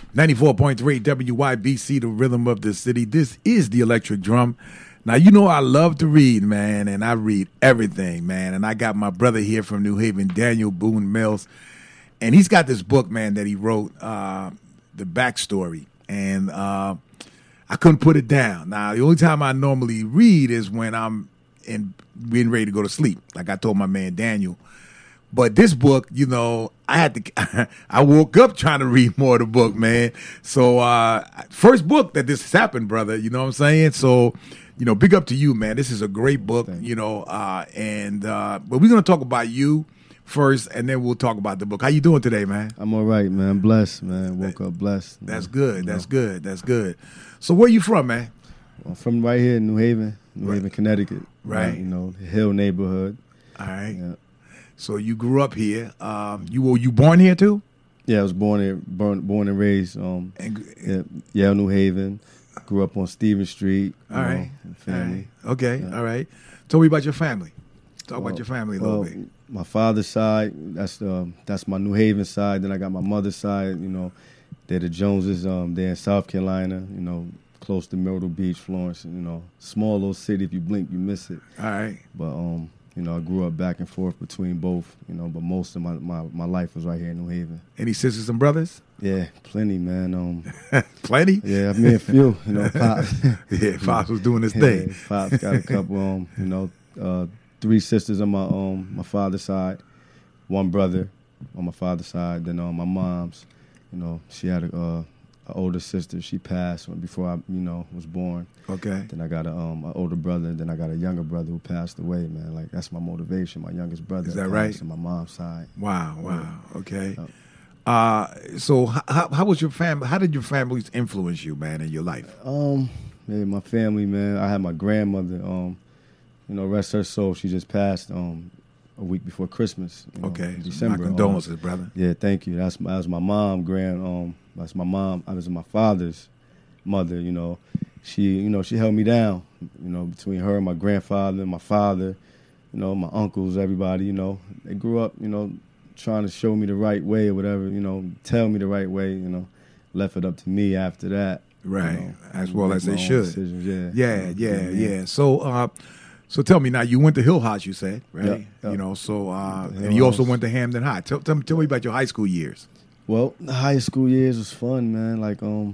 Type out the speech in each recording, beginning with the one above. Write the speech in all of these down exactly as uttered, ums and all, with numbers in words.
ninety-four point three W Y B C, the rhythm of the city. This is the Electric Drum. Now, you know I love to read, man, and I read everything, man. And I got my brother here from New Haven, Daniel Boone Mills, and he's got this book, man, that he wrote, uh, The Backstory. And uh, I couldn't put it down. Now, the only time I normally read is when I'm in being ready to go to sleep, like I told my man Daniel. But this book, you know, I had to, I woke up trying to read more of the book, man. So, uh, first book that this has happened, brother, you know what I'm saying? So, you know, big up to you, man. This is a great book, you know, uh, and, uh, but we're going to talk about you first, and then we'll talk about the book. How you doing today, man? I'm all right, man. Blessed, man. Woke up blessed. That's man. good. You That's know. good. That's good. So where you from, man? I'm from right here in New Haven, New Right. Haven, Connecticut. Right. You know, the Hill neighborhood. All right. Yeah. So you grew up here. Um, you were you born here too? Yeah, I was born here, born, born and raised. Um, And, yeah, Yale, New Haven. Grew up on Stevens Street. You all know, right. and family. All right. Okay. Yeah. All right. Tell me about your family. Talk Well, about your family a well, little bit. My father's side, that's um, that's my New Haven side. Then I got my mother's side. You know, they're the Joneses. Um, they're in South Carolina. You know, close to Myrtle Beach, Florence. You know, small little city. If you blink, you miss it. All right. But um, you know, I grew up back and forth between both. You know, but most of my, my, my life was right here in New Haven. Any sisters and brothers? Yeah, plenty, man. Um, Plenty? yeah, me and few. You know, Pops. Yeah, Fox was doing his Yeah, thing. Pops got a couple. Um, you know, uh, three sisters on my um my father's side, one brother on my father's side. Then on my mom's, you know, she had a, uh, a older sister. She passed before I, you know, was born. Okay. Then I got a um an older brother. Then I got a younger brother who passed away. Man, like that's my motivation. My youngest brother. Is that passed right? On my mom's side. Wow, wow. Okay. Yeah. Uh, so how, how was your family? How did your families influence you, man, in your life? Um, yeah, my family, man. I had my grandmother. Um, you know, rest her soul. She just passed. Um, a week before Christmas. You know, Okay. in December. My condolences, um, brother. Yeah, thank you. That's my, that was my mom, grand. Um, that's my mom. I was my father's mother. You know, she, you know, she held me down. You know, between her and my grandfather and my father, you know, my uncles, everybody. You know, they grew up. You know, trying to show me the right way or whatever. You know, tell me the right way. You know, left it up to me after that. Right. You know, As well make as my they own should. decisions, Yeah. Yeah, yeah, yeah. So, uh, so tell me now. You went to Hill House, you said, right? Yep, yep. You know, so uh, Hill and you also House. went to Hamden High. Tell, tell me, tell me about your high school years. Well, the high school years was fun, man. Like, um,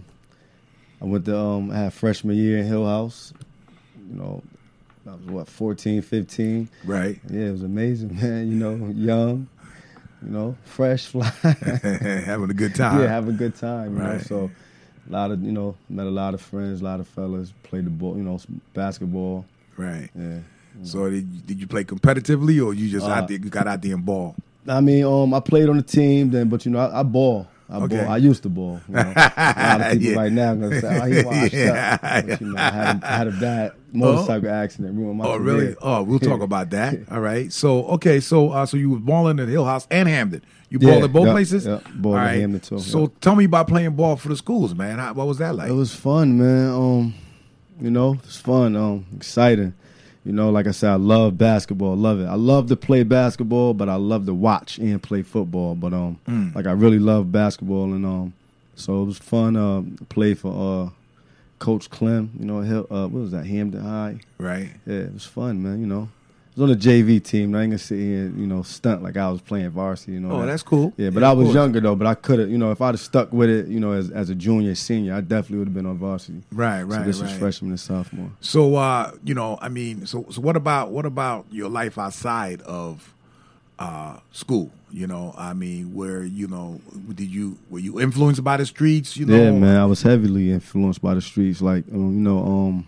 I went to, um, I had freshman year in Hill House. You know, I was, what, fourteen, fifteen. Right. Yeah, it was amazing, man. You know, young, you know, fresh, fly. Having a good time. Yeah, have a good time, you know. Right. So, a lot of, you know, met a lot of friends, a lot of fellas, played the ball, you know, basketball. Right. Yeah. So did you, did you play competitively, or you just Uh, out there, you got out there and ball? I mean, um, I played on the team then, but you know, I, I ball. I Okay. ball. I used to ball. You know? A lot of people Yeah. right now are gonna say, "Oh, he washed Yeah. up." But, you know, I had a, I had a bad motorcycle accident, ruined my Oh, career. really? Oh, we'll talk about that. All right. So, okay. So, uh, so you was balling at Hill House and Hamden. You Yeah, balled at both yep, places. yep. Balled All at right. Hamden too, So, yep. tell me about playing ball for the schools, man. How, what was that like? It was fun, man. Um, you know, it was fun. Um, exciting. You know, like I said, I love basketball. Love it. I love to play basketball, but I love to watch and play football. But um, Mm. like I really love basketball, and um, so it was fun. Uh, to play for uh, Coach Clem. You know, Hill- uh, what was that? Hamden High. Right. Yeah, it was fun, man. You know, I was on the J V team. I ain't gonna sit here, and, you know, stunt like I was playing varsity. You know. Oh, that. that's cool. Yeah, but Yeah, I of was course. younger though. But I could have, you know, if I'd have stuck with it, you know, as as a junior, senior, I definitely would have been on varsity. Right. Right. So this right. was freshman and sophomore. So, uh, you know, I mean, so, so what about what about your life outside of uh, school? You know, I mean, where you know, did you were you influenced by the streets? You know, Yeah, man, I was heavily influenced by the streets. Like, um, you know, um,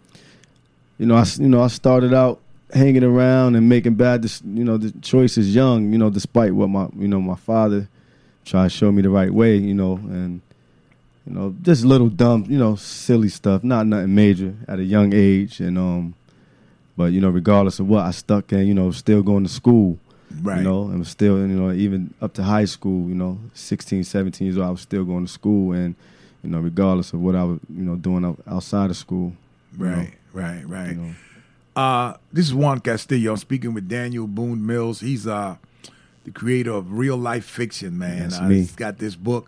you know, I s- you know, I started out hanging around and making bad, dis- you know, the choices young. You know, despite what my, you know, my father tried to show me the right way. You know, and you know, just little dumb, you know, silly stuff, not nothing major at a young age. And um, but you know, regardless of what, I stuck in. You know, still going to school. right? You know, and was still, you know, even up to high school, you know, sixteen, seventeen years old, I was still going to school. And, you know, regardless of what I was, you know, doing out- outside of school. you know, Right, right, right. you know. Uh, this is Juan Castillo. I'm speaking with Daniel Boone Mills. He's uh, the creator of real life fiction, man. That's uh, me. He's got this book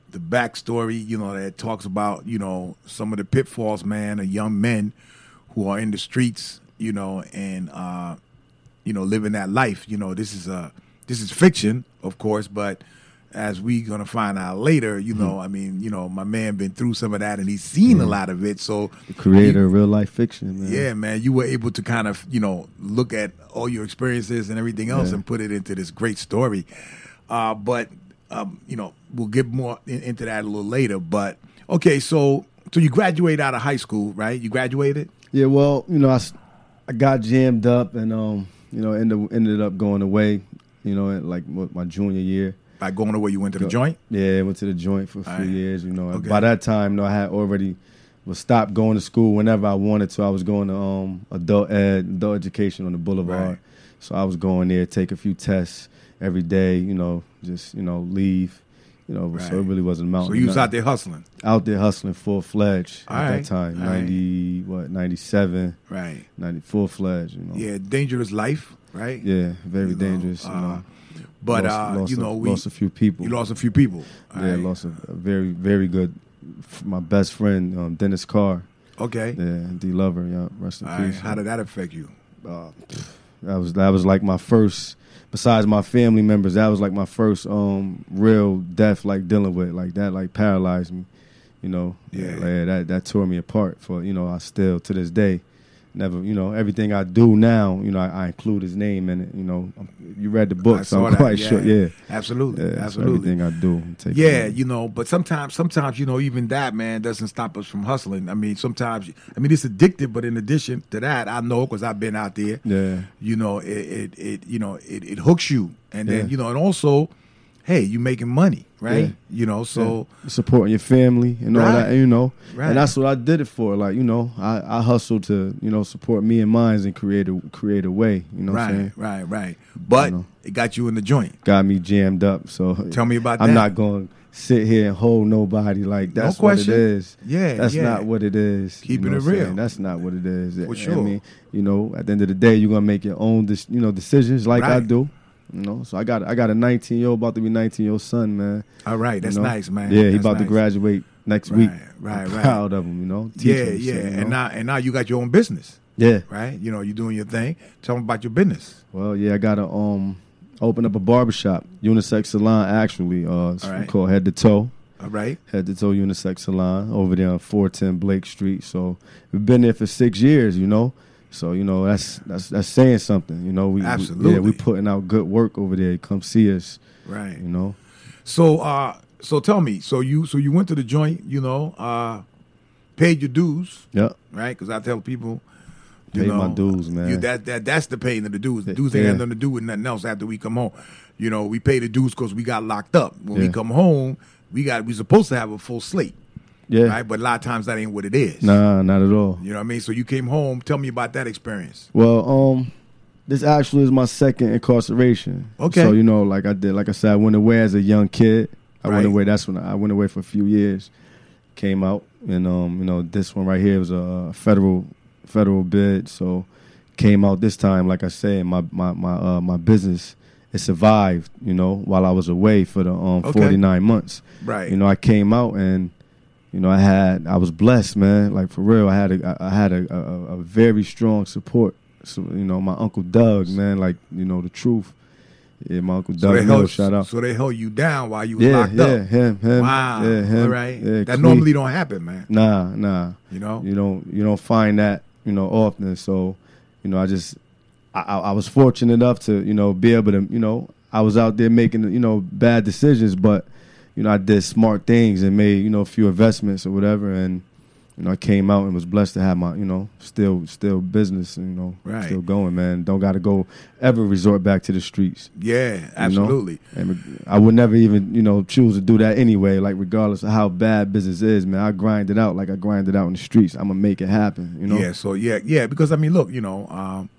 the backstory, you know, that talks about, you know, some of the pitfalls, man, of young men who are in the streets, you know, and uh, you know, living that life. You know, this is a this is fiction, of course, but as we gonna find out later, you know, mm-hmm. I mean, you know, my man been through some of that and he's seen mm-hmm. a lot of it. So the creator of real life fiction, man. Yeah, man, you were able to kind of, you know, look at all your experiences and everything else yeah. and put it into this great story. Uh, but um, you know, we'll get more in, into that a little later. But okay, so so you graduated out of high school, right? You graduated? Yeah, well, you know, I, I got jammed up and um, you know, ended ended up going away, you know, in like my junior year. By going away, you went to the joint? Yeah, I went to the joint for a few right. years. You know, okay. By that time, you know, I had already was stopped going to school whenever I wanted to. I was going to um, adult ed, adult education on the boulevard. Right. So I was going there, take a few tests every day. You know, just you know, leave. You know, right. so it really wasn't a mountain. So you was out there hustling? Out there hustling full fledged All at right. that time. All Ninety right. what? Ninety seven. Right. Ninety full fledged. You know. Yeah, dangerous life, right? Yeah, very you dangerous. Know, you know. But lost, uh, lost you know, a, we lost a few people. You lost a few people. All yeah, right. lost a, a very, very good. My best friend, um, Dennis Carr. Okay. Yeah, D Lover. Yeah, rest in All peace. Right. How did that affect you? Uh, that was that was like my first. Besides my family members, that was like my first um, real death, like dealing with like that, like paralyzed me. You know. Yeah. Like, that that tore me apart. For you know, I still to this day. Never, you know, everything I do now, you know, I, I include his name in it. You know, you read the book, so I'm that. quite yeah. sure. Yeah, absolutely, yeah, absolutely. So everything I do, take yeah, you know. But sometimes, sometimes, you know, even that man doesn't stop us from hustling. I mean, sometimes, I mean, it's addictive. But in addition to that, I know because I've been out there. Yeah, you know, it, it, it you know, it, it hooks you, and then yeah. you know, and also, hey, you making money, right? Yeah. You know, so yeah. supporting your family and all right. that, you know, right. and that's what I did it for. Like, you know, I, I hustled to, you know, support me and mine and create a create a way. You know, right, what I'm saying? right, right. But you know, it got you in the joint. Got me jammed up. So tell me about I'm that. I'm not going to sit here and hold nobody like that's no what it is. Yeah, that's yeah. not what it is. Keeping you know it real. Saying? That's not what it is. For sure. I mean, you know, at the end of the day, you're gonna make your own, you know, decisions like right. I do. You know, so I got I got a nineteen year old about to be nineteen year old son, man. All right, that's you know? nice, man. Yeah, that's he about nice. to graduate next right, week. Right, I'm right. Proud of him, you know. Teach yeah, him, yeah, so, you know? and now and now you got your own business. Yeah, right. You know, you're doing your thing. Tell them about your business. Well, yeah, I gotta um open up a barbershop, unisex salon, actually. Uh, it's right. called Head to Toe. All right, Head to Toe Unisex Salon over there on four ten Blake Street. So we've been there for six years, you know. So you know that's that's that's saying something, you know. We, Absolutely, we, yeah, we putting out good work over there. Come see us, right? You know. So, uh, so tell me, so you so you went to the joint, you know, uh, paid your dues, yeah, right? Because I tell people, you pay know, my dues, man. You, that that that's the paying of the dues. The dues yeah. ain't got nothing to do with nothing else after we come home. You know, we pay the dues because we got locked up. When yeah. we come home, we got we supposed to have a full slate. Yeah. Right? But a lot of times that ain't what it is. Nah, not at all. You know what I mean? So you came home. Tell me about that experience. Well, um, this actually is my second incarceration. Okay. So, you know, like I did, like I said, I went away as a young kid. I right. went away. That's when I went away for a few years. Came out. And, um, you know, this one right here was a federal federal bid. So came out this time, like I said, my, my, my, uh, my business, it survived, you know, while I was away for the um, okay. forty-nine months. Right. You know, I came out and, you know, I had, I was blessed, man. Like, for real, I had a, I had a, a, a very strong support. So, you know, my Uncle Doug, man, like, you know, the truth. Yeah, my Uncle so Doug, held, shout out. So they held you down while you was yeah, locked yeah, up? Yeah, him, him. Wow. Yeah, him. All right. Yeah, that Clee. normally don't happen, man. Nah, nah. You know? You don't, you don't find that, you know, often. So, you know, I just, I, I was fortunate enough to, you know, be able to, you know, I was out there making, you know, bad decisions, but, you know, I did smart things and made, you know, a few investments or whatever. And, you know, I came out and was blessed to have my, you know, still still business, you know, right. still going, man. Don't got to go ever resort back to the streets. Yeah, absolutely. You know? And I would never even, you know, choose to do that anyway, like regardless of how bad business is, man. I grind it out like I grind it out in the streets. I'm going to make it happen, you know? Yeah, so, yeah, yeah, because, I mean, look, you know, um,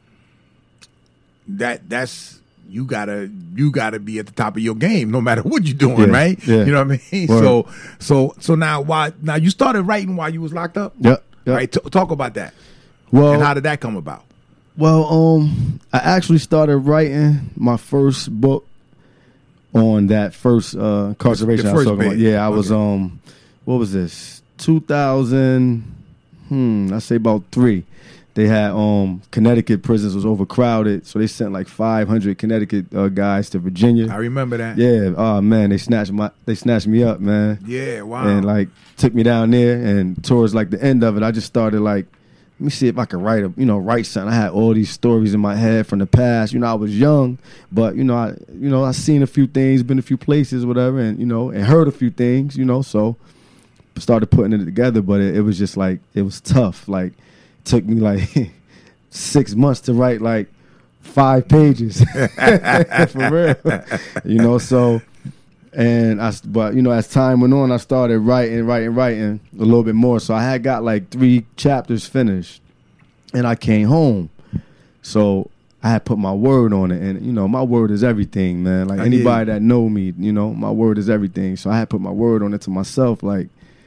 that that's... You gotta, you gotta be at the top of your game, no matter what you're doing, yeah, right? Yeah. You know what I mean. Word. So, so, so now, why? Now you started writing while you was locked up. Yep. yep. Right. T- talk about that. Well, and how did that come about? Well, um, I actually started writing my first book on that first uh, incarceration The I was first talking about. bid. Yeah, I was, Okay. um, what was this? two thousand, hmm, I say about three. They had, um, Connecticut prisons was overcrowded, so they sent like five hundred Connecticut uh, guys to Virginia. I remember that. Yeah, oh man, they snatched my, they snatched me up, man. Yeah, wow. And like took me down there, and towards like the end of it, I just started like, let me see if I could write a, you know, write something. I had all these stories in my head from the past. You know, I was young, but you know, I, you know, I seen a few things, been a few places, whatever, and you know, and heard a few things, you know. So started putting it together, but it, it was just like it was tough. Like, it took me like six months to write like five pages for real, you know. So. And I, but you know, as time went on, I started writing, writing, writing a little bit more. So I had got like three chapters finished, and I came home. So I had put my word on it, and you know, my word is everything, man. Like I anybody that know me, you know, my word is everything. So I had put my word on it to myself. Like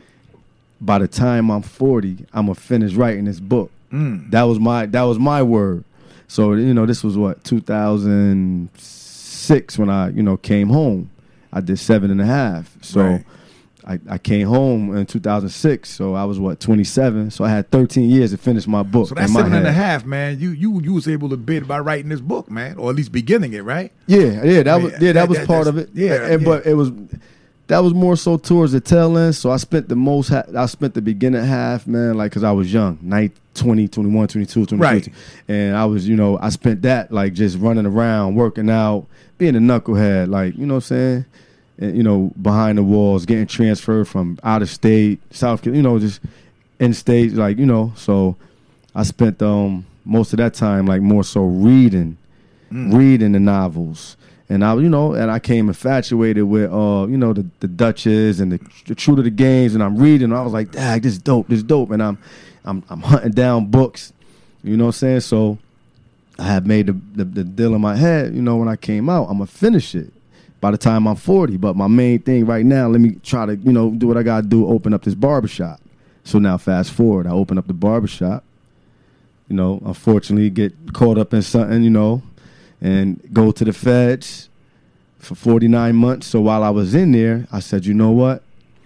by the time I'm forty, I'm gonna finish writing this book. Mm. That was my that was my word. So you know, this was what two thousand six when I you know came home. I did seven and a half. So Right. I, I came home in two thousand six. So I was, what, twenty-seven. So I had thirteen years to finish my book. So that's in my seven and a head. half, man. You you you was able to bid by writing this book, man, or at least beginning it, right? Yeah, yeah, that I was mean, yeah, that, that- was that- part of that's- it. yeah, and, yeah. but it was that was more so towards the tail end. So I spent the most. Ha- I spent the beginning half, man, like because I was young, nineteen, twenty, twenty-one, twenty-two, twenty-three, Right. and I was, you know, I spent that like just running around, working out, being a knucklehead, like you know what I'm saying. And, you know, behind the walls, getting transferred from out of state, South Carolina, you know, just in state, like, you know. So I spent um, most of that time, like, more so reading, Mm. reading the novels. And I, you know, and I came infatuated with, uh, you know, the, the Duchess and the, the True to the Games. And I'm reading. And I was like, dang, this is dope, this is dope. And I'm, I'm, I'm hunting down books. You know what I'm saying? So I had made the, the, the deal in my head, you know, when I came out, I'm going to finish it by the time I'm forty. But my main thing right now, let me try to, you know, do what I got to do, open up this barbershop. So now fast forward, I open up the barbershop, you know, unfortunately get caught up in something, you know, and go to the feds for forty-nine months. So while I was in there, I said, you know what?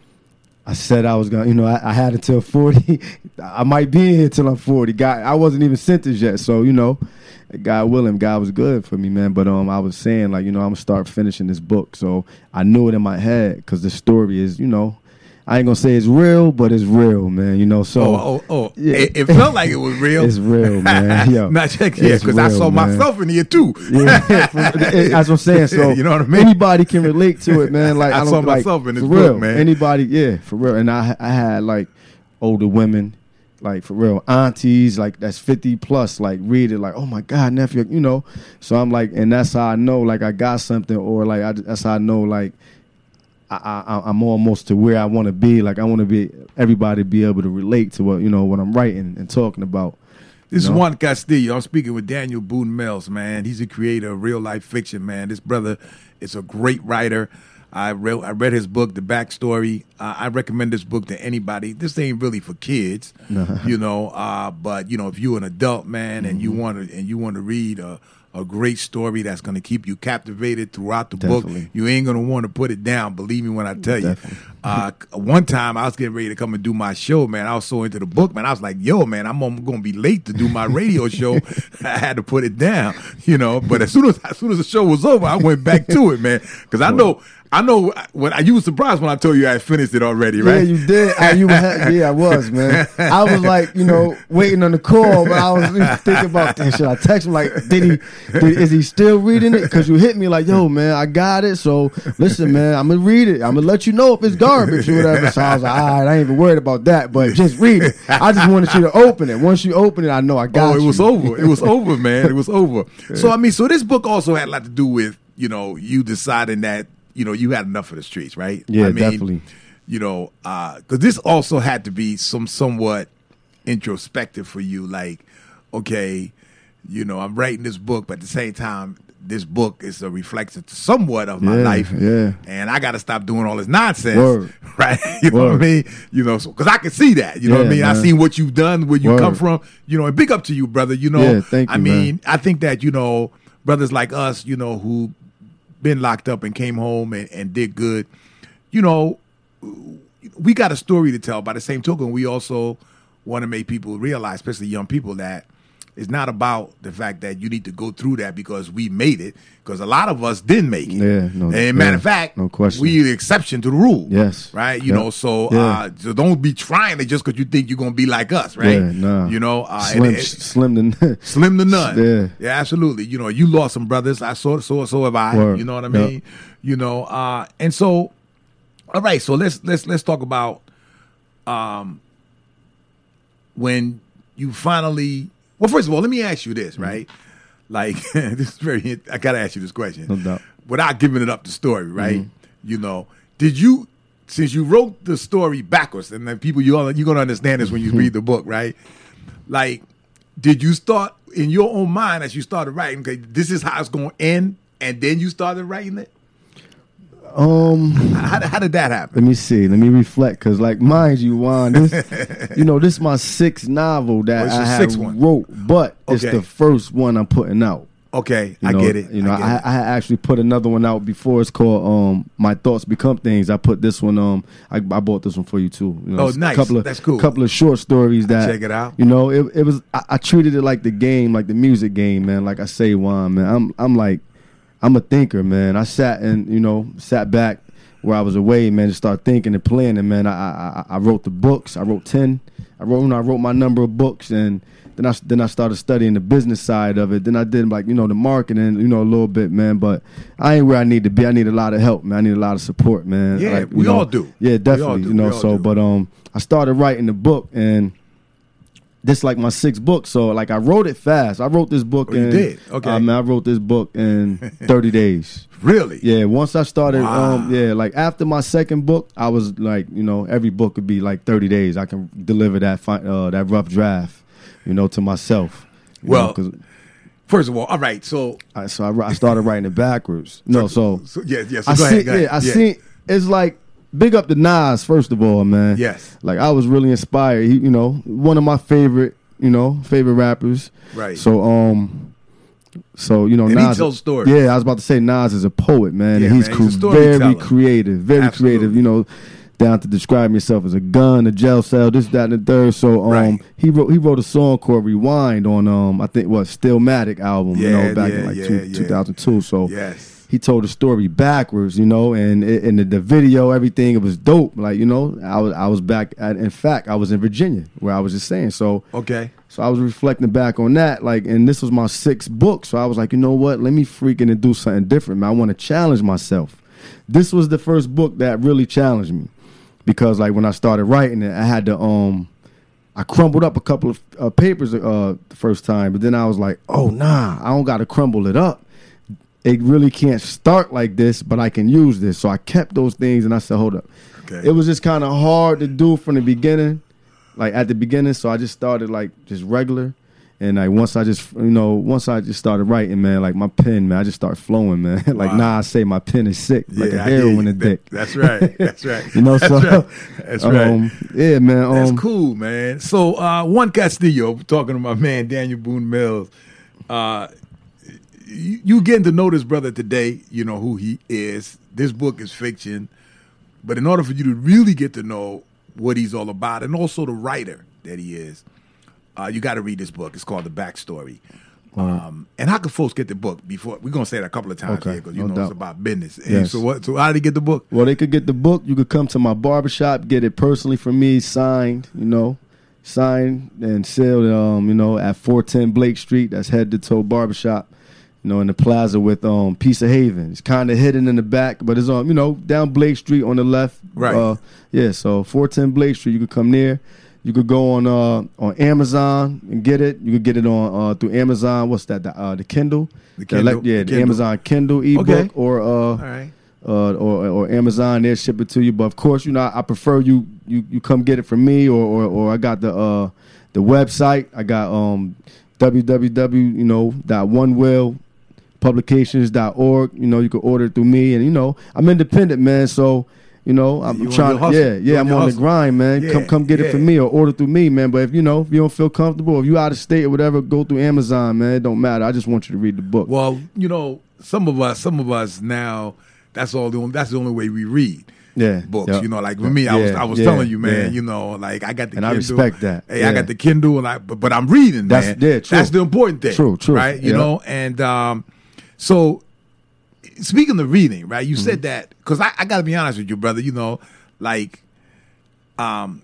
I said I was going to, you know, I, I had until forty. I might be in here till I'm forty. God, I wasn't even sentenced yet. So, you know, God willing, God was good for me, man. But um, I was saying, like, you know, I'm going to start finishing this book. So I knew it in my head because the story is, you know, I ain't going to say it's real, but it's real, man. You know, so. Oh, oh, oh. Yeah. It, it felt like it was real. It's real, man. Yo, Not check yeah, it's because I real, saw man. myself in here too. Yeah, that's what I'm saying. So You know what I mean? Anybody can relate to it, man. Like I I, don't, saw like, myself in this for book, real. man. Anybody, yeah, for real. And I, I had like older women, like for real, aunties, like that's fifty plus, like read it, like, oh my God, nephew, you know. So I'm like, and that's how I know, like I got something, or like I, that's how I know, like I, I, I'm almost to where I want to be. Like I want to be, everybody be able to relate to what you know what I'm writing and talking about. This You is know? Juan Castillo. I'm speaking with Daniel Boone Mills, man. He's a creator of real life fiction, man. This brother is a great writer. I read I read his book, The Backstory. Uh, I recommend this book to anybody. This ain't really for kids, you know. Uh, but you know, if you're an adult, man, and you want to and you want to read a, a great story that's going to keep you captivated throughout the Definitely. book, you ain't going to want to put it down. Believe me when I tell Definitely. you. Uh, one time I was getting ready to come and do my show, man. I was so into the book, man. I was like, yo, man, I'm going to be late to do my radio show. I had to put it down, you know. But as soon as as soon as the show was over, I went back to it, man, because I know. I know when I, you were surprised when I told you I had finished it already, right? Yeah, you did. I, you had, yeah, I was, man. I was like, you know, waiting on the call, but I was thinking about, damn, should I text him? Like, did he? Did, is he still reading it? Because you hit me like, yo, man, I got it. So listen, man, I'm gonna read it. I'm gonna let you know if it's garbage or whatever. So I was like, all right, I ain't even worried about that, but just read it. I just wanted you to open it. Once you open it, I know I got Oh, it you. was over. It was over, man. It was over. So I mean, so this book also had a lot to do with, you know, you deciding that, you know, you had enough of the streets, right? Yeah, I mean, definitely. You know, because this also had to be some somewhat introspective for you. Like, okay, you know, I'm writing this book, but at the same time, this book is a reflection somewhat of my Yeah, life. yeah. And I got to stop doing all this nonsense. Word. Right? You know Word. what I mean? You know, because I can see that. You know what I Yeah, mean? I man. seen what you've done, where you Word. come from. You know, and big up to you, brother. You know, Yeah, thank I you, mean, man. I think that, you know, brothers like us, you know, who been locked up and came home and, and did good. You know, we got a story to tell. By the same token, we also want to make people realize, especially young people, that it's not about the fact that you need to go through that because we made it, because a lot of us didn't make it. Yeah, no, and yeah, matter of fact, no question. we the exception to the rule. Yes. Right? You Yep. know, so Yeah. uh, so don't be trying it just because you think you're going to be like us, right? Yeah, nah. You know, uh, Slim, and it- slim to none. Slim to none. Yeah. Yeah, absolutely. You know, you lost some brothers. I saw, so so have I. Word. You know what I Yep. mean? You know, uh, and so, all right. So let's let's let's talk about um when you finally. Well, first of all, let me ask you this, right? Like, this is very. I gotta ask you this question, No doubt. without giving it up the story, right? You know, did you? Since you wrote the story backwards, and then people you all you're gonna understand this when you read the book, right? Like, did you start in your own mind as you started writing? Okay, this is how it's gonna end, and then you started writing it. Um, How, how did that happen? let me see. Let me reflect, cause like, mind you, Juan, this, you know, this is my sixth novel that Oh, it's I your have sixth one. wrote, but it's Okay. the first one I'm putting out. Okay, You I know, get it. You know, I, get I, it. I had actually put another one out before. It's called um, "My Thoughts Become Things." I put this one. Um, I, I bought this one for you too. You know, Oh, it's a nice. Couple of, That's cool. Couple of short stories that check it out. You know, it, it was. I, I treated it like the game, like the music game, man. Like I say, Juan, man. I'm I'm like, I'm a thinker, man. I sat and you know sat back where I was away, man, to start thinking and planning, man. I I, I wrote the books. I wrote ten. I wrote you know, I wrote my number of books, and then I then I started studying the business side of it. Then I did like you know the marketing, you know, a little bit, man. But I ain't where I need to be. I need a lot of help, man. I need a lot of support, man. Yeah, Like, you we know, all do. Yeah, We all definitely. do. You know, We all so do. but um, I started writing the book, and this like my sixth book. So like I wrote it fast. I wrote this book Oh, you in. did? Okay. I mean, I wrote this book in thirty days. Really? Yeah, once I started, Wow. um, yeah, like after my second book, I was like, you know, every book could be like thirty days. I can deliver that fi- uh, that rough draft, you know, to myself. you Well, know, 'cause First of all, all right. So, I, so I, wri- I started writing it backwards. No, so, so yeah, yeah. So I go see, ahead. Go ahead. yeah, I seen it's like big up to Nas first of all, man. Yes. Like I was really inspired. He, you know, one of my favorite, you know, favorite rappers. Right. So, um. So you know, And he Nas tells stories. Yeah, I was about to say Nas is a poet, man. Yeah, and he's, man, he's a cr- very storyteller. creative, very Absolutely. creative. You know, down to describing yourself as a gun, a jail cell, this, that, and the third. So um, Right. he wrote he wrote a song called Rewind on um I think what Stillmatic album, you Yeah, know, back yeah, in like yeah, two, yeah. two thousand two. So Yes. he told the story backwards, you know, and in the, the video, everything, it was dope. Like, you know, I was I was back at, in fact, I was in Virginia where I was just saying. So Okay. so I was reflecting back on that, like, and this was my sixth book. So I was like, you know what? Let me freaking and do something different, man. I want to challenge myself. This was the first book that really challenged me because, like, when I started writing it, I had to, um, I crumbled up a couple of uh, papers uh, the first time, but then I was like, oh, nah, I don't got to crumble it up. It really can't start like this, but I can use this. So I kept those things, and I said, hold up. Okay. It was just kind of hard to do from the beginning, like at the beginning. So I just started like just regular, and like once I just you know once I just started writing, man, like my pen, man, I just start flowing, man. like Wow. nah, I say my pen is sick, like Yeah, a I hear heroin you. addict. That's right. That's right. You know, That's so right. That's right. um, yeah, man. Um, That's cool, man. So, uh, Juan Castillo, talking to my man Daniel Boone Mills. Uh, you, you getting to know this brother today. You know who he is. This book is fiction, but in order for you to really get to know what he's all about, and also the writer that he is, uh, you got to read this book. It's called The Backstory. Um, and how can folks get the book? Before we're gonna say that a couple of times Okay, here because you no know doubt. it's about business. And Yes. so what? So how did he get the book? Well, they could get the book. You could come to my barbershop, get it personally from me, signed, you know, signed and sealed, um, you know, at four ten Blake Street. That's head to toe barbershop, you know, in the plaza with um Piece of Haven. It's kind of hidden in the back, but it's on, you know, down Blake Street on the left. Right. Uh, yeah, so four ten Blake Street. You could come there. You could go on uh, on Amazon and get it. You could get it on uh, through Amazon. What's that? The, uh, the Kindle. The Kindle, yeah, the the Kindle. Amazon Kindle ebook Okay. or uh, All right. uh, or or Amazon, they ship it to you. But of course, you know, I, I prefer you, you you come get it from me, or or, or I got the uh, the website. I got um www you know dot one will publications dot org. You know, you can order it through me, and you know, I'm independent, man. So You know, I'm You on trying. your hustle. Yeah, You yeah, on I'm your on the hustle. grind, man. Yeah, Come, come get yeah. it from me or order through me, man. But if you know, if you don't feel comfortable, if you out of state or whatever, go through Amazon, man. It don't matter. I just want you to read the book. Well, you know, some of us, some of us now, that's all. The only, that's the only way we read. Yeah, Books, yep. you know, like for me, I was, Yeah, I was yeah, telling you, man, yeah. you know, like I got the And I Kindle. respect that. Hey, I Yeah. got the Kindle, and I, but, but I'm reading, That's- man. yeah, true. That's the important thing. True, true. Right, you Yeah. know, and um, so speaking of reading, right, you Mm-hmm. said that because I, I got to be honest with you, brother. You know, like, um,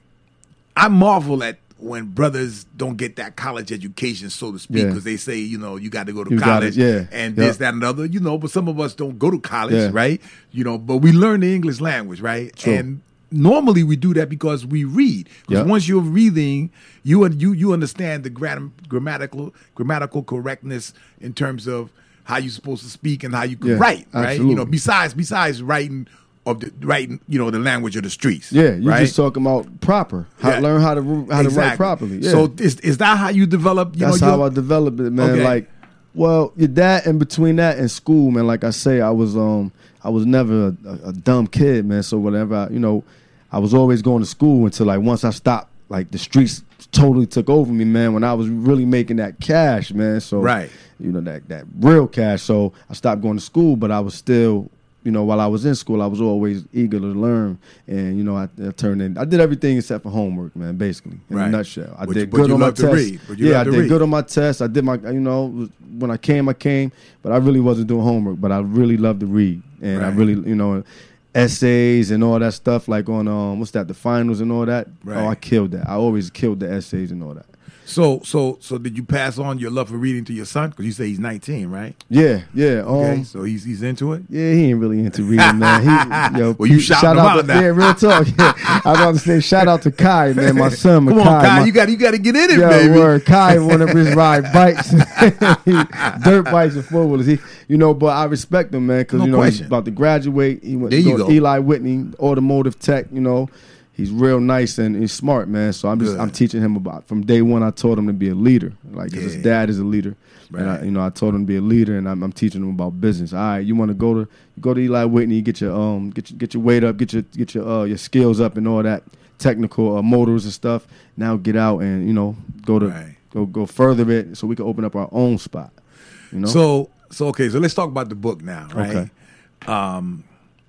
I marvel at when brothers don't get that college education, so to speak, Yeah. because they say, you know, you got to go to You gotta- college, yeah. and Yep. this, that, and the other, you know. But some of us don't go to college, Yeah. right? You know, but we learn the English language, right? True. And normally we do that because we read. Because Yep. once you're reading, you you you understand the gram- grammatical grammatical correctness in terms of how you're supposed to speak and how you can Yeah, write, right? absolutely. You know, besides besides writing of the writing, you know, the language of the streets. Yeah, you're right? just talking about proper. How Yeah. learn how to how to write Exactly. properly. Yeah. So is is that how you develop? You That's know, how your- I developed it, man. Okay. Like, well, yeah, that and between that and school, man. Like I say, I was um, I was never a, a, a dumb kid, man. So whatever, I, you know, I was always going to school until like once I stopped, like the streets totally took over me, man. When I was really making that cash, man. So Right. you know that that real cash. So I stopped going to school, but I was still. You know, while I was in school, I was always eager to learn, and you know, I, I turned in. I did everything except for homework, man. Basically, in Right. a nutshell, I But did you- but good you on my love to tests. read. But you Yeah, love I to did read. good on my tests. I did my, you know, when I came, I came, but I really wasn't doing homework. But I really loved to read, and I Right. really, you know, essays and all that stuff, like on um, what's that, the finals and all that. Right. Oh, I killed that. I always killed the essays and all that. So so so did you pass on your love for reading to your son? Because you say he's nineteen, right? Yeah, yeah. Um, Okay, so he's he's into it. Yeah, he ain't really into reading, man. He, yo, Well, you he- shouting shout him out out to, now. yeah, real talk. Yeah. I was about to say, shout out to Kai, man, my son, Come Makai. on, Kai, my- you got you got to get in it, Yo, baby. word. Kai, one of his ride bikes, He- dirt bikes and four wheelers. He, you know, but I respect him, man, because No you know question. he's about to graduate. He went There to you go to go. Eli Whitney, automotive tech. You know, he's real nice and he's smart, man. So I'm just Good. I'm teaching him about from day one. I taught him to be a leader, like 'cause his Yeah. dad is a leader. And I, Right. you know, I told him to be a leader, and I'm, I'm teaching him about business. All right, you want to go to you go to Eli Whitney, get your um, get your get your weight up, get your get your uh, your skills up, and all that technical uh, motors and stuff. Now get out and you know go to Right. go go further it, so we can open up our own spot. You know, So so okay, so let's talk about the book now, right? Okay. Um,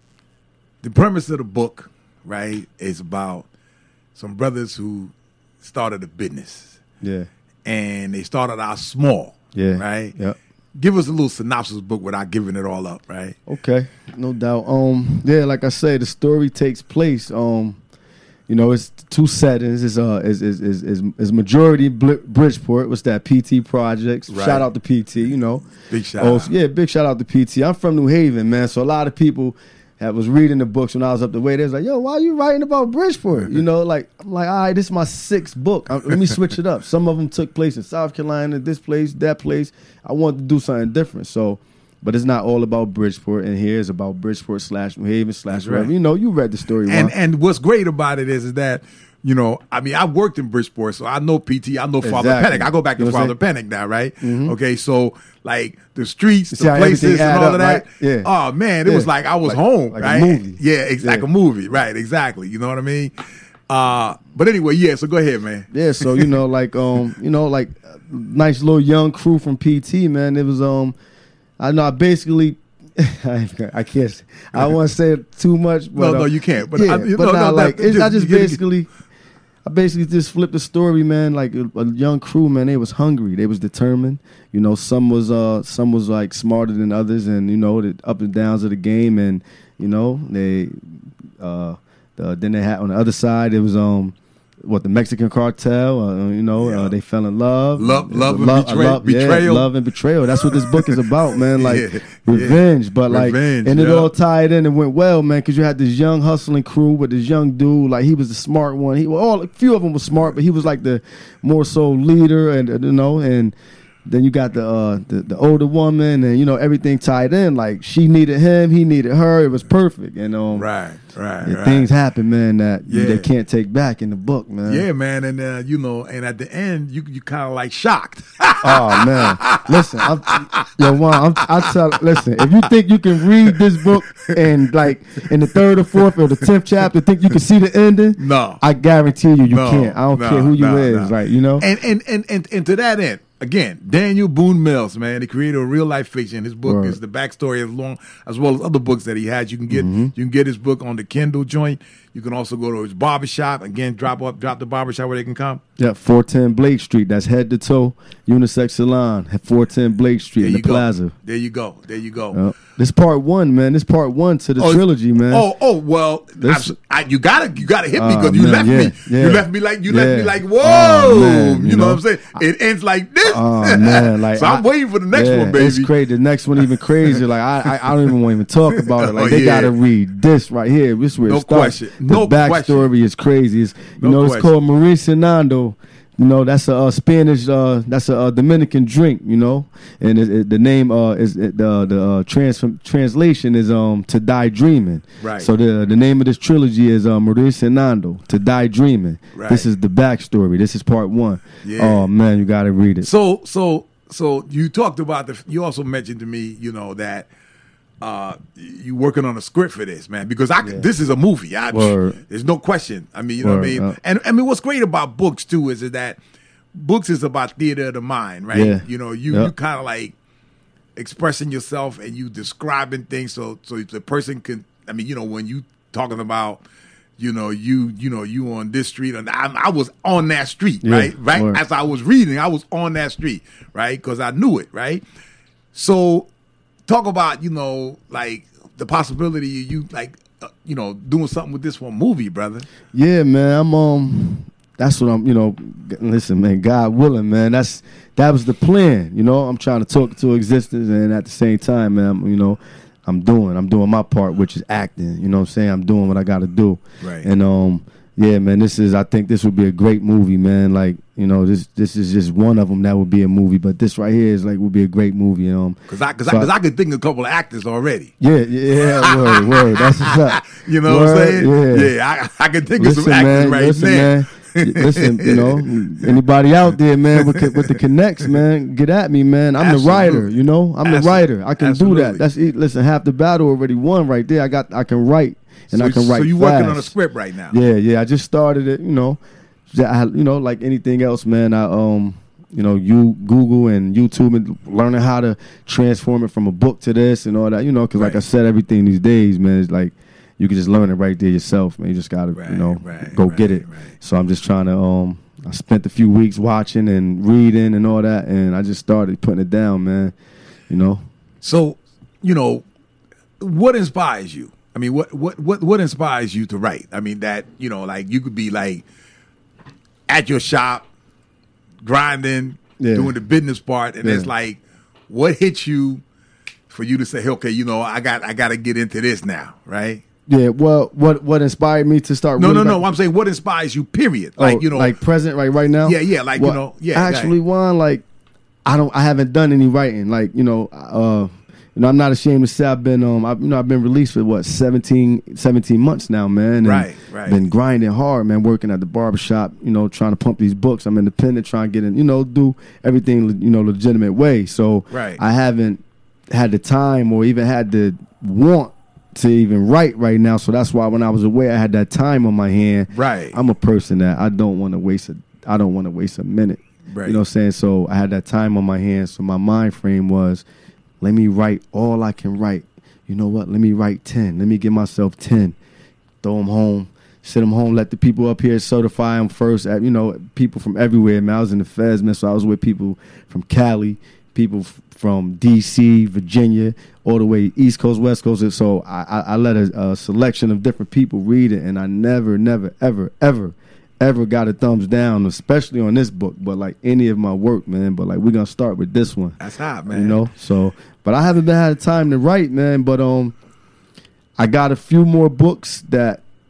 the premise of the book, right, is about some brothers who started a business, yeah, and they started out small, yeah, right? yeah. Give us a little synopsis book without giving it all up, right? Okay, no doubt. Um, yeah, like I say, the story takes place. Um, you know, it's two settings. It's uh, is is is is, is majority Bl- Bridgeport. What's that? P T Projects. Right. Shout out to P T. You know, Big shout oh out. yeah, big shout out to P T. I'm from New Haven, man. So a lot of people that was reading the books when I was up the way. They was like, "Yo, why are you writing about Bridgeport?" You know, like I'm like, "All right, this is my sixth book. Uh, let me switch it up." Some of them took place in South Carolina, this place, that place. I wanted to do something different, so. But it's not all about Bridgeport, and here it's about Bridgeport slash New Haven slash That's wherever. right. You know, you read the story. And Juan. and what's great about it is, is that, you know, I mean, I worked in Bridgeport, so I know P T, I know Father Exactly. Pennock. I go back to You know what I'm Father Pennock now, right? Mhm. Okay, so like the streets, You see the how everything places, and add all up, of that. right? Yeah. Oh man, it Yeah. was like I was Like- home, like a right? movie. Yeah, it's like Yeah. a movie, right? Exactly. You know what I mean? Uh, but anyway, yeah. So go ahead, man. Yeah, so you know, like um, you know, like uh, nice little young crew from P T, man. It was um, I know I basically, I, I can't, I don't want to say it too much, but No, no, uh, you can't. But yeah, I, you but know, nah, no, like that- it's, I just you gotta get- basically, I basically just flipped the story, man. Like a, a young crew, man. They was hungry, they was determined. You know, some was uh, some was like smarter than others, and you know the up and downs of the game, and you know they, uh, the, then they had on the other side it was um. What the Mexican cartel? Uh, you know, Yeah. uh, they fell in love. Love- Uh, love and love- betray- love- yeah, betrayal. love and betrayal. That's what this book is about, man. Like Yeah, revenge, but like, Revenge, and it yeah. all tied in and went well, man. Because you had this young hustling crew with this young dude. Like he was the smart one. He well, all a few of them was smart, but he was like the more so leader, and uh, you know, and then you got the, uh, the the older woman, and you know everything tied in. Like she needed him, he needed her. It was perfect, and um, right, right, yeah, right. things happen, man, that Yeah. they can't take back in the book, man. Yeah, man, and uh, you know, and at the end, you you kind of like shocked. Oh man, listen, I'm, yo, Juan, I'm, I tell, listen, if you think you can read this book and like in the third or fourth or the tenth chapter, think you can see the ending? No, I guarantee you, you no, can't. I don't no, care who you no, is, no. like you know. And and, and and and to that end, again, Daniel Boone Mills, man, the creator of real life fiction. His book Right. is the backstory as long as well as other books that he has. You can get Mm-hmm. you can get his book on the Kindle joint. You can also go to his barbershop. Again, drop up drop the barbershop where they can come. Yeah, four ten Blake Street. That's head to toe unisex salon. four ten Blake Street There in the you go. plaza. There you go. There you go. Yep. This part one, man. This part one to the Oh, trilogy, man. Oh, oh, well, This- I, I, you gotta, you gotta hit me Oh, because you man, left yeah, me. yeah. You left me like, you left Yeah. me like, whoa, Oh, man, you, you know, know. what I'm saying? It ends like this. Oh man, like so I'm I- waiting for the next yeah, one, baby. It's crazy. The next one even crazier. Like I, I, I don't even want to even talk about it. Like Oh, they yeah. gotta read this right here. This is where No it starts. question. The No backstory question. is crazy. It's, you No know, it's question. called Maurice Hernando. You know, that's a uh, Spanish. Uh, that's a uh, Dominican drink. You know, and it, it, the name uh, is it, the the uh, trans translation is um to die dreaming. Right. So the the name of this trilogy is uh, Maurice Hernando, to die dreaming. Right. This is the backstory. This is part one. Yeah. Oh man, you gotta read it. So, so, so you talked about the. You also mentioned to me, you know, that uh, you working on a script for this, man, because I Yeah. this is a movie. I, Word. there's no question. I mean, you know what I Word, mean. uh. And I mean, what's great about books too is that books is about theater of the mind, right? Yeah. You know, you Yep. you kind of like expressing yourself and you describing things so so the person can. I mean, you know, when you talking about. You know, you you know, you on this street, and I, I was on that street, Yeah, right? Right. word. As I was reading, I was on that street, right? Because I knew it, right? So, talk about you know, like the possibility of you like, uh, you know, doing something with this one movie, brother. Yeah, man. I'm um. That's what I'm. You know, g- listen, man. God willing, man. That's that was the plan. You know, I'm trying to talk it to existence, and at the same time, man, I'm, you know, I'm doing. I'm doing my part, which is acting. You know what I'm saying? I'm doing what I got to do. Right. And um, yeah, man. This is. I think this would be a great movie, man. Like, you know, this this is just one of them that would be a movie, but this right here is like would be a great movie. Um, Because I, cause So I, cause I could think of a couple of actors already. yeah, yeah, yeah. word, word. That's what's up. You know Word, what I'm saying? Yeah. Yeah, I, I can think of Listen, some actors man. right listen, now. man. Listen, you know, anybody out there, man, with with the connects, man, get at me, man. I'm Absolutely. the writer, you know. I'm the Absol- writer. I can absolutely. do that. That's it. Listen, half the battle already won right there. I got. I can write, and so, I can write. So you fast. working on a script right now? Yeah, yeah. I just started it. You know, I, you know, like anything else, man. I um. You know, you Google and YouTube and learning how to transform it from a book to this and all that. You know, because like Right. I said, everything these days, man, is like you can just learn it right there yourself, man. You just gotta, Right, you know, right, go right, get it. right. So I'm just trying to. Um, I spent a few weeks watching and reading and all that, and I just started putting it down, man. You know. So, you know, what inspires you? I mean, what what what what inspires you to write? I mean, that you know, like you could be like at your shop, grinding, Yeah. doing the business part, and Yeah. it's like, what hits you for you to say, hey, okay, you know, I got I got to get into this now, right? Yeah. Well, what what inspired me to start? No, really no, no. back- I'm saying, what inspires you? Period. Oh, Like you know, like present, right, right now. Yeah, yeah, like, you Well, know, yeah, Actually, Juan, like I don't, I haven't done any writing. Like you know, uh, you know, I'm not ashamed to say I've been, um, I've, you know, I've been released for what seventeen, seventeen months now, man. And Right, right. Been grinding hard, man. Working at the barbershop, you know, trying to pump these books. I'm independent, trying to get in, you know, do everything, you know, legitimate way. So Right. I haven't had the time or even had the want to even write right now. So that's why when I was away, I had that time on my hand. Right. I'm a person that I don't want to waste a I don't want to waste a minute. Right. You know what I'm saying? So I had that time on my hands. So my mind frame was, let me write all I can write. You know what? Let me write ten. Let me give myself ten. Throw them home. Sit them home. Let the people up here certify them first. You know, people from everywhere. Man, I was in the Feds, man. So I was with people from Cali, people f- from D C, Virginia, all the way East Coast, West Coast. And so I, I, I let a, a selection of different people read it, and I never, never, ever, ever, ever got a thumbs down, especially on this book. But like any of my work, man. But like we're gonna start with this one. That's hot, man. You know. So, but I haven't been had time to write, man. But um, I got a few more books that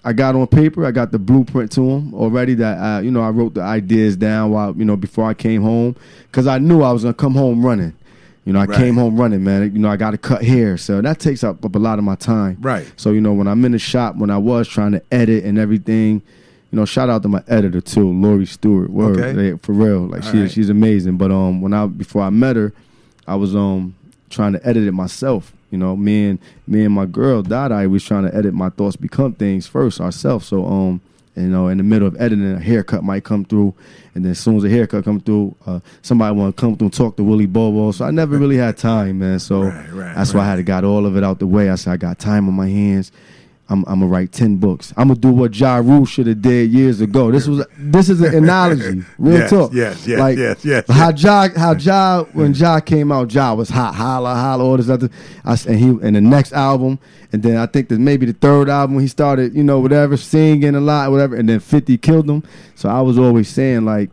I got on paper. I got the blueprint to them already. That I, you know, I wrote the ideas down while you know before I came home, because I knew I was gonna come home running. You know, I right. came home running, man. You know, I got to cut hair, so that takes up, up a lot of my time. Right. So you know, when I'm in the shop, when I was trying to edit and everything, you know, shout out to my editor too, Lori Stewart. Word, okay. Like, for real, like All she right. she's amazing. But um, when I before I met her, I was um trying to edit it myself. You know, me and me and my girl Dada was trying to edit My Thoughts Become Things first ourselves. So um. You know, in the middle of editing, a haircut might come through, and then as soon as a haircut come through, uh, somebody want to come through and talk to Willie Bobo. So I never really had time, man. So right, right, that's right. why I had to got all of it out the way. I said I got time on my hands. I'm, I'm gonna write ten books. I'm gonna do what Ja Rule should have did years ago. This was this is an analogy, real yes, talk. Yes, yes, like, yes, yes. How Ja, how Ja, when Ja came out, Ja was hot, holla, holla, all this other. I, and he and the next album, and then I think that maybe the third album he started, you know, whatever, singing a lot, whatever, and then fifty killed him. So I was always saying like,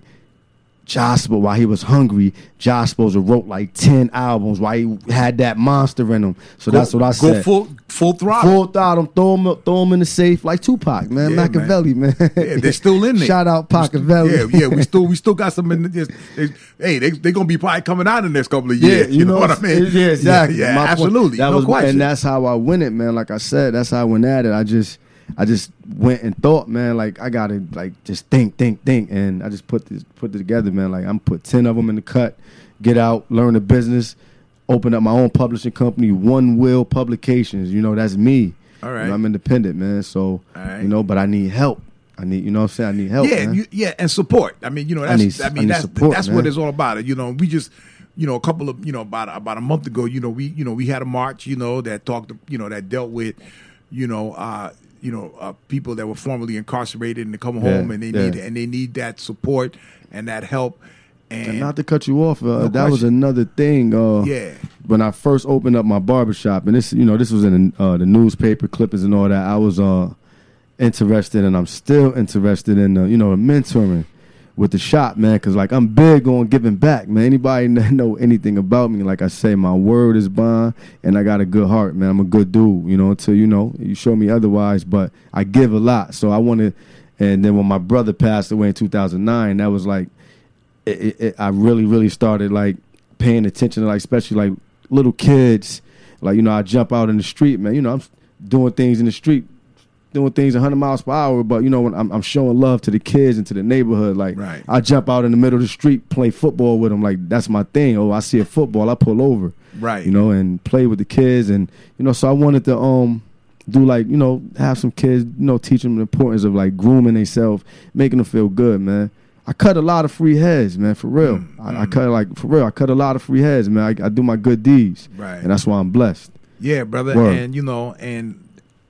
Ja, while he was hungry, Ja supposed to wrote like ten albums while he had that monster in him. So go, that's what I go said. Go full, full throttle. Full throttle. Throw him, throw him in the safe like Tupac, man. Yeah, Machiavelli, man. man. Yeah, they're still in there. Shout out Machiavelli. Yeah, yeah. We still, we still got some in this. Hey, they they gonna be probably coming out in the next couple of years. Yeah, you, you know, know what I mean? Yeah, exactly. Yeah, yeah absolutely. That no was, question. And that's how I win it, man. Like I said, that's how I went at it. I just. I just went and thought, man, like I gotta like just think, think, think, and I just put this put it together, man. Like I'm put ten of them in the cut, get out, learn the business, open up my own publishing company, One Will Publications. You know, that's me. All right, you know, I'm independent, man. So right. you know, but I need help. I need, you know, what I'm saying, I need help. Yeah, man. You, yeah, and support. I mean, you know, that's I, need, I mean, I that's support, that's man. What it's all about. It. You know, we just. You know, a couple of you know about about a month ago, you know, we you know we had a march, you know, that talked, you know, that dealt with, you know. uh you know, uh, people that were formerly incarcerated and they come home yeah, and they yeah. need and they need that support and that help. And, and not to cut you off, uh, no that question. was another thing. Uh, yeah. When I first opened up my barbershop, and this, you know, this was in uh, the newspaper clippings and all that. I was uh, interested, and I'm still interested in, uh, you know, mentoring with the shop, man, because like I'm big on giving back, man. Anybody that know anything about me, like I say, my word is bond, and I got a good heart, man. I'm a good dude, you know, until, you know, you show me otherwise, but I give a lot. So I wanted, and then when my brother passed away in two thousand nine, that was like, it, it, it, I really, really started like paying attention to like, especially like little kids. Like, you know, I jump out in the street, man, you know, I'm doing things in the street, doing things one hundred miles per hour, but you know, when I'm, I'm showing love to the kids and to the neighborhood, like right. I jump out in the middle of the street, play football with them, like that's my thing. Oh, I see a football, I pull over, right? You know, and play with the kids, and you know, so I wanted to um do like, you know, have some kids, you know, teach them the importance of like grooming themselves, making them feel good, man. I cut a lot of free heads, man, for real. Mm, I, mm. I cut like for real. I cut a lot of free heads, man. I, I do my good deeds, right? And that's why I'm blessed. Yeah, brother, Word. And you know, and.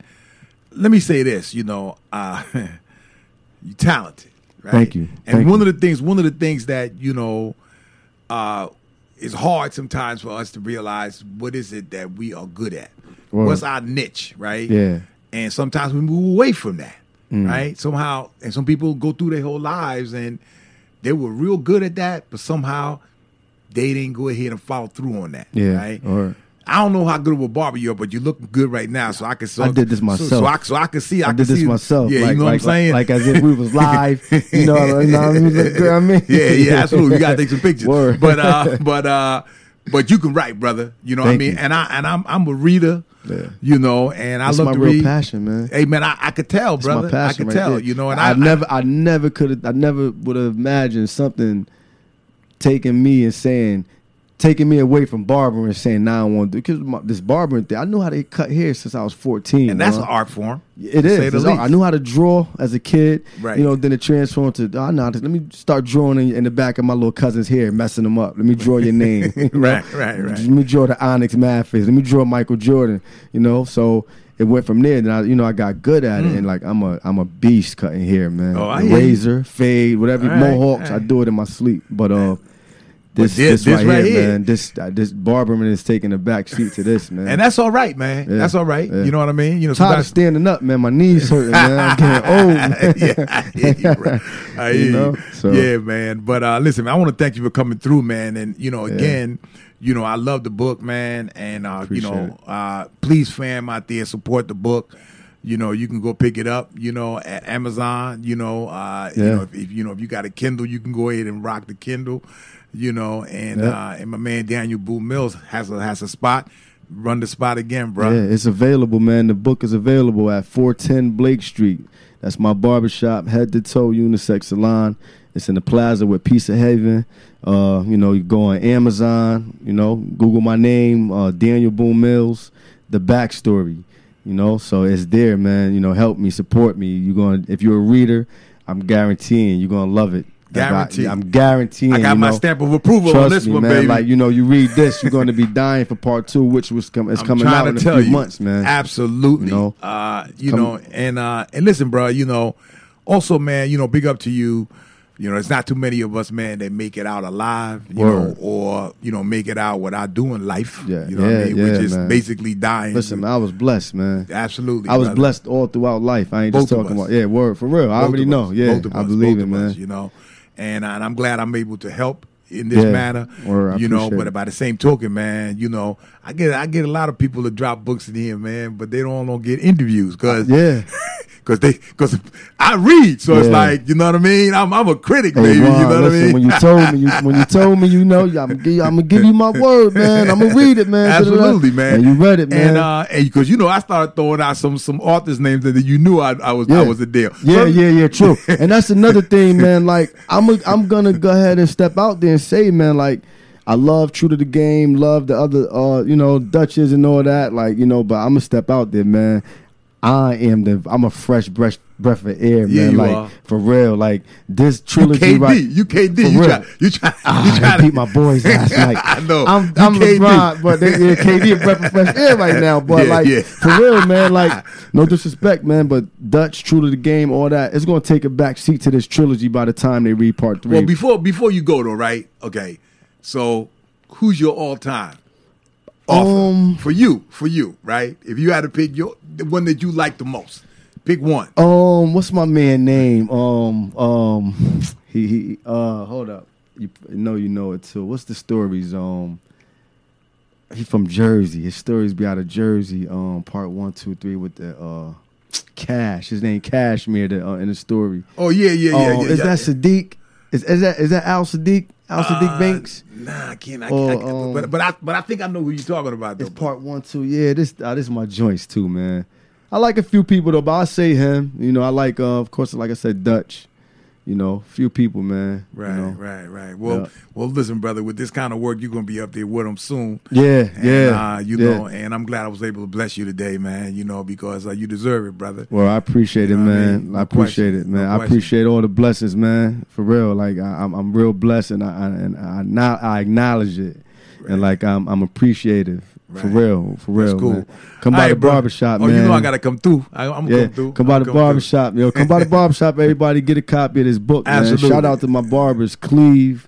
Let me say this, you know, uh, you're talented, right? Thank you. And Thank one you. of the things, one of the things that you know, uh, is hard sometimes for us to realize what is it that we are good at. Word. What's our niche, right? Yeah. And sometimes we move away from that, mm. right? Somehow, and some people go through their whole lives and they were real good at that, but somehow they didn't go ahead and follow through on that, yeah. right? Or I don't know how good of a barber you are, but you're looking good right now. So I can. So, I did this myself. So, so, I, so I can see. I, I can did this see, myself. Yeah, like, you know like, what I'm saying. Like, like as if we was live. You know, you know what I mean? Look good, I mean? Yeah, yeah, absolutely. You gotta take some pictures. Word. But uh, but uh, but you can write, brother. You know Thank what I mean. You. And I and I'm I'm a reader. Yeah. You know, and I That's love my to real read. passion, man. Hey, man, I, I could tell, That's brother. my passion I could right tell. there. You know, and I, I, I never, I never could have, I never would have imagined something taking me and saying. Taking me away from barbering and saying, nah, I don't want to do because this barbering thing. I knew how to cut hair since I was fourteen, and that's man. an art form. It is. I knew how to draw as a kid, right? You know, then it transformed to, oh, no, let me start drawing in, in the back of my little cousin's hair, messing them up. Let me draw your name, you know? right, right, right. Let me draw the Onyx Mad face. Let me draw Michael Jordan, you know. So it went from there. Then I, you know, I got good at mm. it, and like I'm a, I'm a beast cutting hair, man. Oh, I razor, you. fade, whatever, right, mohawks. right. I do it in my sleep, but uh. This, this, this, right, this right here, here, man. This uh, this barbering is taking a back seat to this, man. And that's all right, man. Yeah. That's all right. Yeah. You know what I mean? You know, tired of standing up, man. My knees hurting, man. I'm getting old. Man. yeah, I hear you, bro. I hear you know? you. So. Yeah, man. But uh, listen, man, I want to thank you for coming through, man. And you know, again, yeah. you know, I love the book, man. And uh, you know, uh, please, fam out there, support the book. You know, you can go pick it up, you know, at Amazon, you know, uh, Yeah. you know, if, if you know if you got a Kindle, you can go ahead and rock the Kindle, you know, and Yeah. uh, and my man Daniel Boone Mills has a has a spot. Run the spot again, bro. Yeah, it's available, man. The book is available at four ten Blake Street. That's my barbershop, head to toe unisex salon. It's in the plaza with Piece of Haven. Uh, you know, you go on Amazon, you know, Google my name, uh, Daniel Boone Mills, the backstory. You know, so it's there, man. You know, help me, support me. You're going if you're a reader, I'm guaranteeing you're gonna love it. Guaranteed. I, I'm guaranteeing. I got you my know, stamp of approval trust on this me, one, man. baby. Like, you know, you read this, you're going to be dying for part two, which was com- is I'm coming trying out to in a tell few you, months, man. Absolutely. You know, uh, you come- know, and uh, and listen, bro. You know, also, man. You know, big up to you. You know, it's not too many of us, man, that make it out alive. You Word. know, or you know, make it out without doing life. Yeah, you know what I yeah, mean. yeah, We're just man. basically dying. Listen, man, I was blessed, man. Absolutely, I was brother. blessed all throughout life. I ain't Both just of talking us. about, yeah, word, for real. I Both already of know. us. Yeah, Both of I us. believe Both it, of man. us, you know, and, uh, and I'm glad I'm able to help in this Yeah. matter. Word, I you know, appreciate but it. by the same token, man, you know, I get I get a lot of people to drop books in here, man, but they don't, don't get interviews because Yeah. Cause they, cause I read, so it's Yeah. like, you know what I mean. I'm, I'm a critic, Hey, baby. Juan, you know what listen, I mean. when you told me, you, when you told me, you know, I'm gonna give you, I'm gonna give you my word, man. I'm gonna read it, man. Absolutely, man. And you read it, man. And uh, and because you know, I started throwing out some some authors' names that you knew I, I was I Yeah. was a deal. Yeah, So- yeah, yeah, true. And that's another thing, man. Like, I'm a, I'm gonna go ahead and step out there and say, man, like, I love True to the Game, love the other, uh, you know, Dutches and all that, like, you know. But I'm gonna step out there, man. I am the, I'm a fresh breath, breath of air, Yeah, man. you like, are. for real, like this You trilogy, K D, right? you K D, For you real. try, you try, Ah, you try I beat my boys last night. I know. I'm, You I'm K D. LeBron, but they, yeah, K D a breath of fresh air right now. But Yeah, like, yeah. for real, man. Like, no disrespect, man, but Dutch, True to the Game, all that, it's gonna take a back seat to this trilogy by the time they read part three. Well, before before you go though, right? Okay, so who's your all time author Um, for you? For you, right? If you had to pick your the one that you like the most, pick one. um, what's my man name? Um, um, he, he, uh, hold up. You know, you know it too. What's the stories? Um, he from Jersey. His stories be out of Jersey. Um, part one, two, three with the uh, Cash. His name Cashmere the, uh, in the story. Oh yeah, yeah, yeah. Oh, yeah is yeah. that Sadiq? Is, is that is that Al Sadiq? Al Sadiq Uh, Banks? Nah, I can't. I, Or, I, I, um, but but I but I think I know who you're talking about. Though. It's part one, two. Yeah, this uh, this is my joints too, man. I like a few people though, but I say him. You know, I like, uh, of course, like I said, Dutch. You know, few people, man. Right, you know. right, right. Well, Yeah. well, listen, brother. With this kind of work, you're gonna be up there with them soon. Yeah, And, yeah. uh, you yeah. know, and I'm glad I was able to bless you today, man. You know, because uh, you deserve it, brother. Well, I appreciate You it, know what I man. mean? I, No appreciate question. it, man. No I question. appreciate all the blessings, man. For real, like I, I'm, I'm real blessed, and I, I and I, now I acknowledge it, Right. and like I'm, I'm appreciative. For Right. real, for real. That's cool. Man. Come All by right, the bro. barbershop, oh, man. you know I gotta come through. I, I'm gonna Yeah, come through. come by I'm the gonna come barbershop, yo. Come by the barbershop, everybody. Get a copy of this book, man. Absolutely. Shout out to my barbers, Cleve,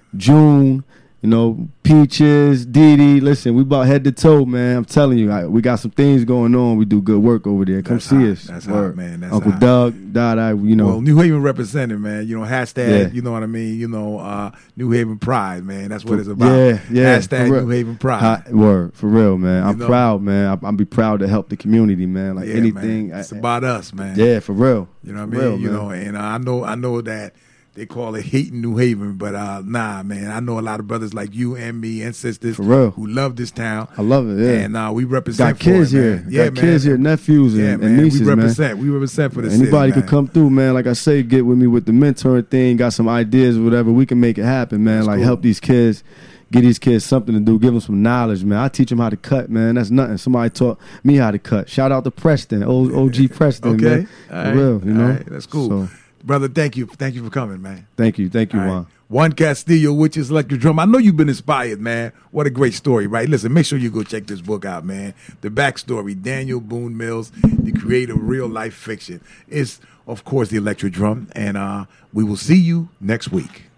June, you know, Peaches, Dee Dee. Listen, we about head to toe, man. I'm telling you, I, we got some things going on. We do good work over there. Come That's see hot. us. That's Word. hot, man. That's Uncle hot. Doug, Dada, you know. Well, New Haven represented, man. You know, hashtag, Yeah. you know what I mean? You know, uh, New Haven pride, man. That's what it's about. Yeah, yeah. Hashtag for real. New Haven pride. Hot word, for real, man. I'm know? proud, man. I, I'm be proud to help the community, man. Like yeah, anything. man. It's I- about us, man. yeah, for real. You know what I For mean? real, you man. know, and uh, I know I know that they call it hating New Haven, but uh, nah, man. I know a lot of brothers like you and me and sisters For real. who love this town. I love it, yeah. And uh, we represent Got kids for it, here. man. Yeah, Got man. kids here, nephews and, Yeah, and man. nieces, we man. represent. We represent for the Anybody city, could man. come through, man. Like I say, get with me with the mentoring thing. Got some ideas, whatever. We can make it happen, man. That's like cool. help these kids, get these kids something to do. Give them some knowledge, man. I teach them how to cut, man. That's nothing. Somebody taught me how to cut. Shout out to Preston, O- OG Preston, Okay. man. All For right. real, you know. All right. That's cool. So, Brother, thank you. Thank you for coming, man. thank you, thank you, All right. Juan. Juan Castillo, which is Electric Drum. I know you've been inspired, man. What a great story, right? Listen, make sure you go check this book out, man. The backstory, Daniel Boone Mills, the creator of real life fiction. It's, of course, the Electric Drum. And uh, we will see you next week.